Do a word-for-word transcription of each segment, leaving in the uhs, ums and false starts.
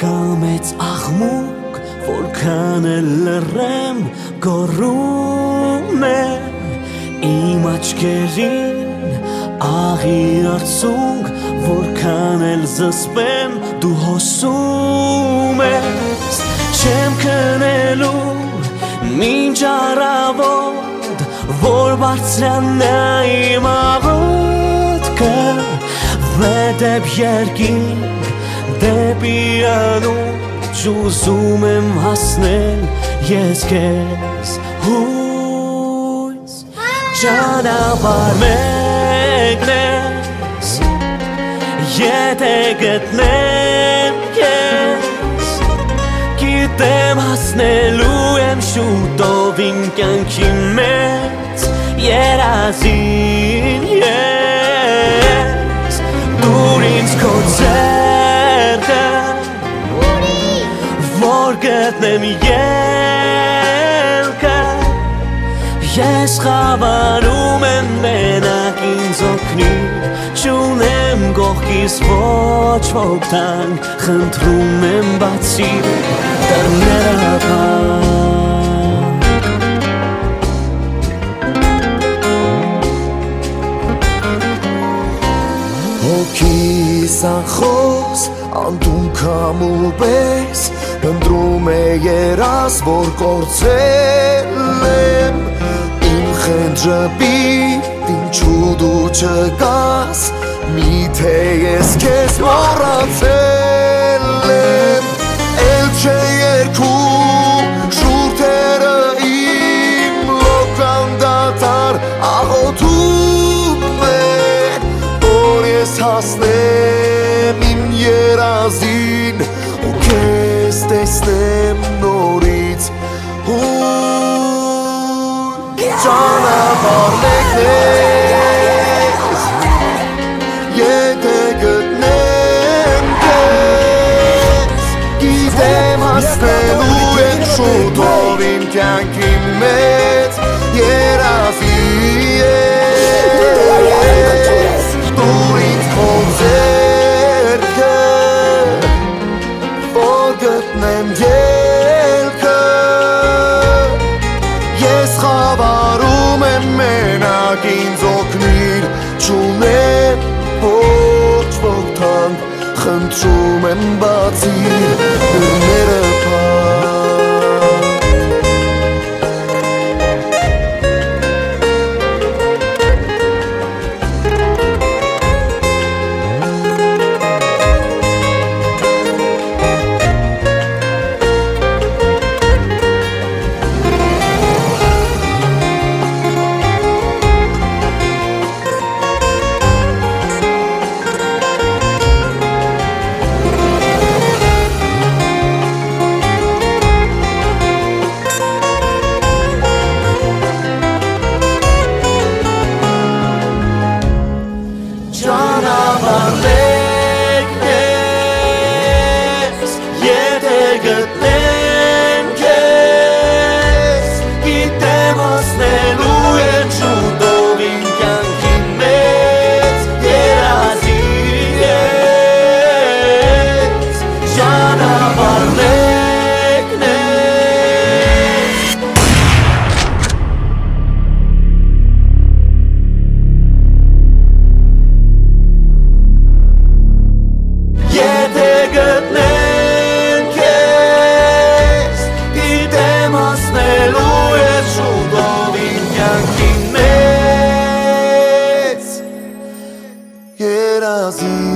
Կամեց աղմուկ, որքան էլ լռեմ, գոռում է իմ աչքերին աղի արցունք, որքան էլ զսպեմ, դու հոսում ես, չեմ քնելու մինչ առավոտ, որ բարձրանա իմ աղոթքը, վերդեպ երկինք, դեպի անուջ ուզում եմ հասնել ես քեզ հույս ճանապարհ մեկն ես եթե գտնեմ քեզ գիտեմ հասնելու եմ շուտով իմ կյանքի մեծ երազին ես դուր ինձ քո որ գտնեմ ելքը ես խավարում եմ մենակ ինձ օգնիր չունեմ կողքիս ոչ ոք տանք խնդրում եմ բացիր դռները փակ հոգիս անխոս Անդուն կամու պես Հնդրում է երաս, որ կործել եմ Իմ խենջպիտ, ինչու դու չկաս Միթե ես կեզ մոռացել եմ Էլ չէ երկու շուրթերը իմ լոկան դատար աղոթում են Որ ես հասնեմ իմ երազին ու կեզ տեսնեմ նորից հույս ճանապարհ մեկնես եթե գտնեմ քեզ գիտեմ հասնելու եմ շուտով իմ կյանքի մեծ երազի դու ինձ քո ձեռքը որ գտնեմ ելքը ես խավարում եմ մենակ ինձ օգնիր չունեմ ոչ ոք տանք խնդրում եմ բացիր դռները փակ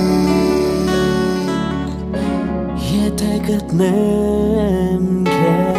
Եթե գտնեմ քեզ